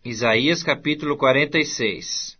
Isaías capítulo 46.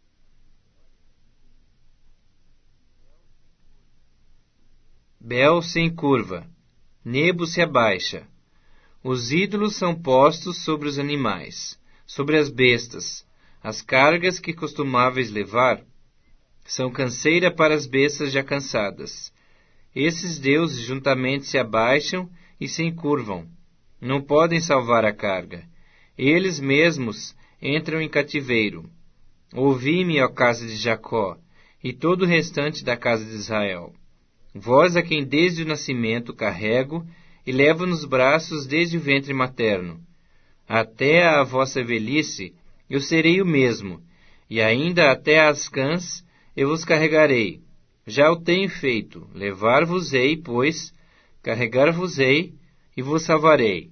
Bel se encurva, Nebo se abaixa. Os ídolos são postos sobre os animais, sobre as bestas. As cargas que costumáveis levar são canseira para as bestas já cansadas. Esses deuses juntamente se abaixam e se encurvam. Não podem salvar a carga. Eles mesmos entram em cativeiro. Ouvi-me, ó casa de Jacó, e todo o restante da casa de Israel. Vós a quem desde o nascimento carrego e levo nos braços desde o ventre materno. Até a vossa velhice eu serei o mesmo, e ainda até às cãs eu vos carregarei. Já o tenho feito, levar-vos-ei, pois, carregar-vos-ei e vos salvarei.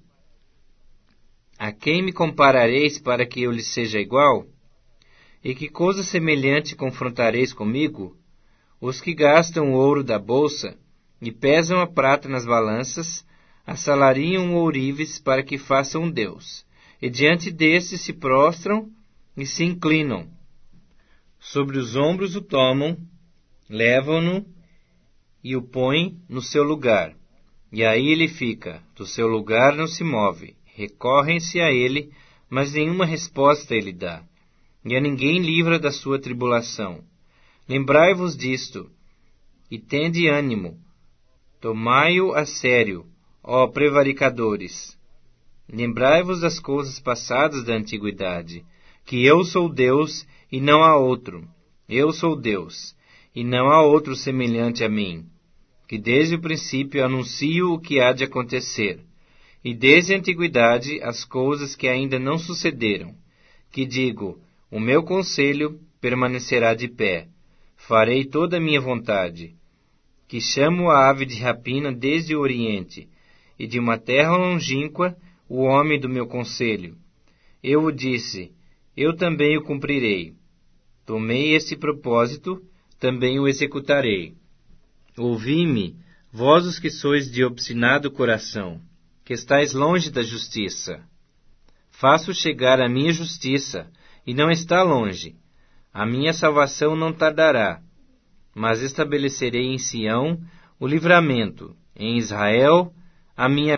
A quem me comparareis para que eu lhes seja igual? E que coisa semelhante confrontareis comigo? Os que gastam o ouro da bolsa e pesam a prata nas balanças, assalariam ourives para que façam um Deus, e diante destes se prostram e se inclinam. Sobre os ombros o tomam, levam-no e o põem no seu lugar. E aí ele fica, do seu lugar não se move. Recorrem-se a ele, mas nenhuma resposta ele dá, e a ninguém livra da sua tribulação. Lembrai-vos disto, e tende ânimo. Tomai-o a sério, ó prevaricadores. Lembrai-vos das coisas passadas da antiguidade, que eu sou Deus e não há outro. Eu sou Deus, e não há outro semelhante a mim, que desde o princípio anuncio o que há de acontecer, e desde a antiguidade as coisas que ainda não sucederam, que digo, o meu conselho permanecerá de pé, farei toda a minha vontade, que chamo a ave de rapina desde o oriente, e de uma terra longínqua o homem do meu conselho. Eu o disse, eu também o cumprirei. Tomei esse propósito, também o executarei. Ouvi-me, vós os que sois de obstinado coração, que estáis longe da justiça. Faço chegar a minha justiça, e não está longe. A minha salvação não tardará, mas estabelecerei em Sião o livramento, em Israel a minha